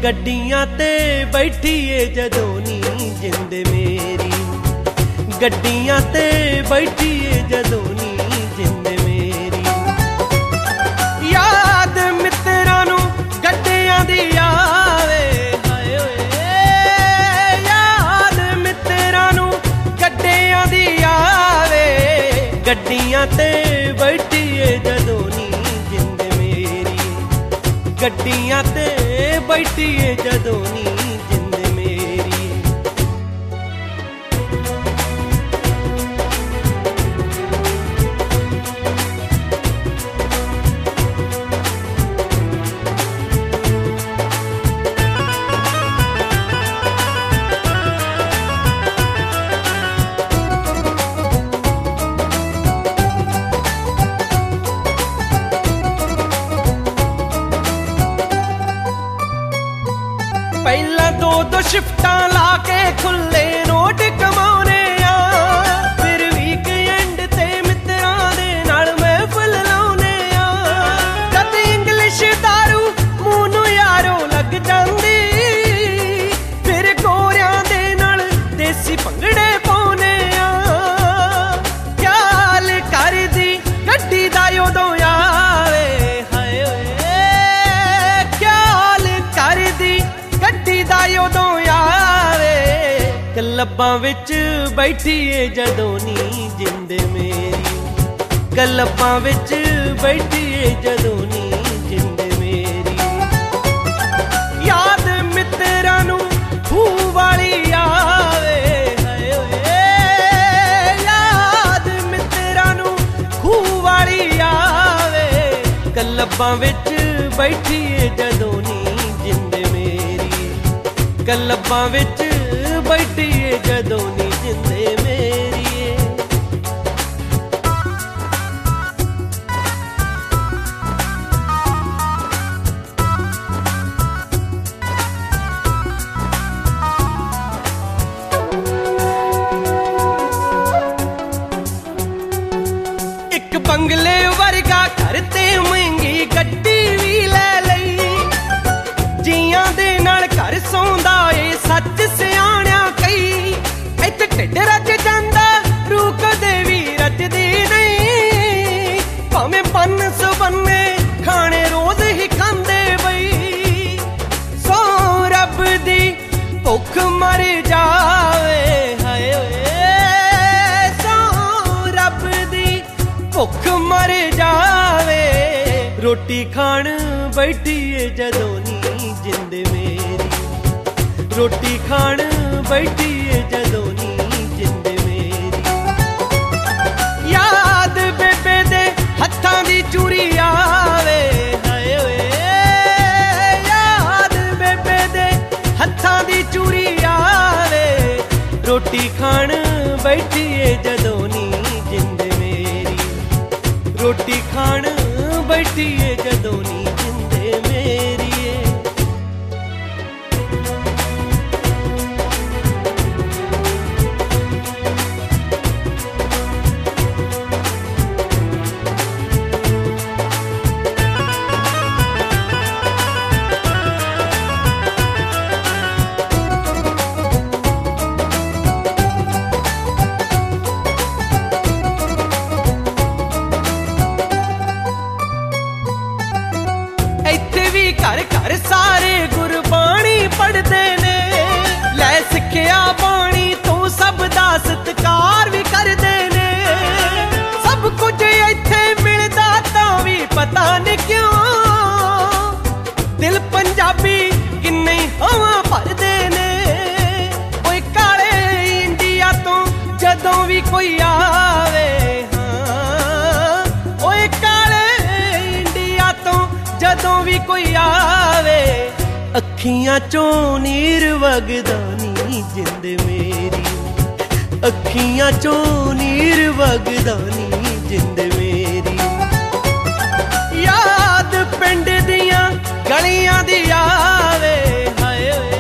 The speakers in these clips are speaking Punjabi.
ਗੱਡੀਆਂ ਤੇ ਬੈਠੀਏ ਜਦੋਂ ਨੀ ਜਿੰਦ ਮੇਰੀ, ਗੱਡੀਆਂ ਤੇ ਬੈਠੀਏ ਜਦੋਂ ਨੀ ਜਿੰਦ ਮੇਰੀ। ਯਾਦ ਮਿੱਤਰਾਂ ਨੂੰ ਗੱਡੀਆਂ ਦੀ ਆਵੇ, ਹਾਏ ਓਏ ਯਾਦ ਮਿੱਤਰਾਂ ਨੂੰ ਗੱਡੀਆਂ ਦੀ ਆਵੇ, ਗੱਡੀਆਂ ਤੇ ਬੈਠੀਏ ਜਦੋਂ ਨੀ ਜਿੰਦ ਮੇਰੀ, ਗੱਡੀਆਂ ਤੇ ਬੈਠੀਏ ਜਦੋਂ ਨੀ ਜਿੰਦ ਮੇਰੀ। ਪਹਿਲਾਂ ਦੋ ਸ਼ਿਫਟਾਂ ਲਾ ਕੇ ਖੁੱਲੇ ਨੋਟ ਕਮਾਉਣੇ ਆ, ਫਿਰ ਵੀਕਐਂਡ ਤੇ ਮਿੱਤਰਾਂ ਦੇ ਨਾਲ ਮਹਿਫਲ ਲਾਉਣੇ ਆ। ਜਦ ਇੰਗਲਿਸ਼ ਦਾਰੂ ਮੂੰਹ ਨੂੰ ਯਾਰੋ ਲੱਗ ਜਾਂਦੀ, ਫਿਰ ਗੋਰਿਆਂ ਦੇ ਨਾਲ ਦੇਸੀ ਭੰਗੜੇ ਪਾਉਣੇ ਆ। ਖਿਆਲ ਕਰਦੀ ਗੱਡੀ ਦਾ ਉਦੋਂ ਆਵੇ, ਹਾਏ ਓਏ ਖਿਆਲ ਕਰਦੀ ਗੱਡੀ ਦਾ ਉਦੋਂ ਆਵੇ, ਕਲੱਬਾਂ ਵਿੱਚ ਬੈਠੀਏ ਜਦੋਂ ਨੀ ਜਿੰਦ ਮੇਰੀ, ਕਲੱਬਾਂ ਵਿੱਚ ਬੈਠੀਏ ਜਦੋਂ ਨੀ ਜਿੰਦ ਮੇਰੀ। ਯਾਦ ਮਿੱਤਰਾਂ ਨੂੰ ਖੂਹ ਵਾਲੀ ਆਵੇ, ਹਾਏ ਓਏ ਯਾਦ ਮਿੱਤਰਾਂ ਨੂੰ ਖੂਹ ਵਾਲੀ ਆਵੇ, ਕਲੱਬਾਂ ਵਿੱਚ ਬੈਠੀਏ ਜਦੋਂ ਨੀ ਜਿੰਦ ਮੇਰੀ, ਕਲੱਬਾਂ ਵਿੱਚ ਬੈਠੀਏ ਜਦੋਂ ਨੀ ਜਿੰਦ ਮੇਰੀ। ਇੱਕ ਬੰਗਲੇ ਵਰਗਾ ਘਰ ਤੇ ਮਹਿੰਗੀ ਗੱਡੀ ਵੀ ਲੈ ਲਈ, ਜੀਆਂ ਦੇ ਨਾਲ ਘਰ ਸੌਂਦਾ ਏ ਸੱਚ ਸਿਆਣਿਆ ਕਈ। ਇੱਥੇ ਢਿੱਡ ਰੱਜ ਜਾਂਦਾ ਰੂਹ ਕਦੇ ਵੀ ਰੱਜਦੀ ਨਹੀਂ, ਭਾਵੇਂ ਬੰਨ ਸੁਬੰਨੇ ਖਾਣੇ ਰੋਜ਼ ਹੀ ਖਾਂਦੇ ਬਈ। ਸੋ ਰੱਬ ਦੀ ਭੁੱਖ ਮਰ ਜਾਵੇ, ਹਾਏ ਓਏ ਸੋ ਰੱਬ ਦੀ ਭੁੱਖ ਮਰ ਜਾਵੇ, ਰੋਟੀ ਖਾਣ ਬੈਠੀਏ ਜਦੋਂ ਨੀ ਜਿੰਦ ਮੇਰੀ, ਰੋਟੀ ਖਾਣ ਬੈਠੀਏ ਜਦੋਂ ਨੀ ਜਿੰਦ ਮੇਰੀ। ਯਾਦ ਬੇਬੇ ਦੇ ਹੱਥਾਂ ਦੀ ਚੂਰੀ ਆਵੇ, ਹਾਏ ਓਏ ਯਾਦ ਬੇਬੇ ਦੇ ਹੱਥਾਂ ਦੀ ਚੂਰੀ ਆਵੇ, ਰੋਟੀ ਖਾਣ ਬੈਠੀਏ ਜਦੋਂ ਨੀ ਜਿੰਦ ਮੇਰੀ, ਰੋਟੀ ਖਾਣ ਬੈਠੀਏ ਜਦੋਂ ਨੀ ਜਿੰਦ ਮੇਰੀ। ਘਰ ਘਰ ਸਾਰੇ ਗੁਰਬਾਣੀ ਪੜ੍ਹਦੇ ਨੇ, ਲੈ ਸਿੱਖਿਆ ਬਾਣੀ ਤੋਂ ਸਭ ਦਾ ਸਤਿਕਾਰ ਵੀ ਕਰਦੇ ਨੇ। ਸਭ ਕੁਝ ਇੱਥੇ ਮਿਲਦਾ ਤਾਂ ਵੀ ਪਤਾ ਨਹੀਂ ਕਿਉਂ, ਦਿਲ ਪੰਜਾਬੀ ਕਿੰਨੇ ਹਵਾ ਭਰਦੇ ਨੇ। ਓਏ ਕਾਲੇ ਇੰਡੀਆ ਤੋਂ ਜਦੋਂ ਵੀ ਕੋਈ ਆਵੇ, ਹਾਂ ਓਏ ਕਾਲੇ ਇੰਡੀਆ ਤੋਂ ਜਦੋਂ ਵੀ ਕੋਈ ਆਵੇ, ਅੱਖੀਆਂ ਚੋਂ ਨੀਰ ਵਗਦਾ ਨੀ ਜਿੰਦ ਮੇਰੀ, ਅੱਖੀਆਂ ਚੋਂ ਨੀਰ ਵਗਦਾ ਨੀ ਜਿੰਦ ਮੇਰੀ। ਯਾਦ ਪਿੰਡ ਦੀਆਂ ਗਲੀਆਂ ਦੀ ਆਵੇ, ਹਾਏ ਓਏ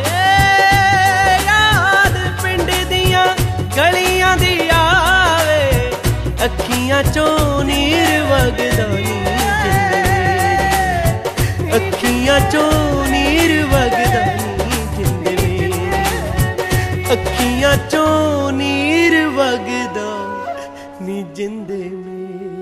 ਯਾਦ ਪਿੰਡ ਦੀਆਂ ਗਲੀਆਂ ਦੀ ਆਵੇ, ਅੱਖੀਆਂ ਚੋਂ ਨੀਰ ਵਗਦਾ ਨੀ ਜਿੰਦ ਮੇਰੀ, ਅੱਖੀਆਂ ਚੋਂ ਨੀਰ ਵਗਦਾ। ਅੱਖੀਆਂ ਚੋਂ ਨੀਰ ਵਗਦਾ ਨੀ ਜਿੰਦੇ ਮੇਰੇ।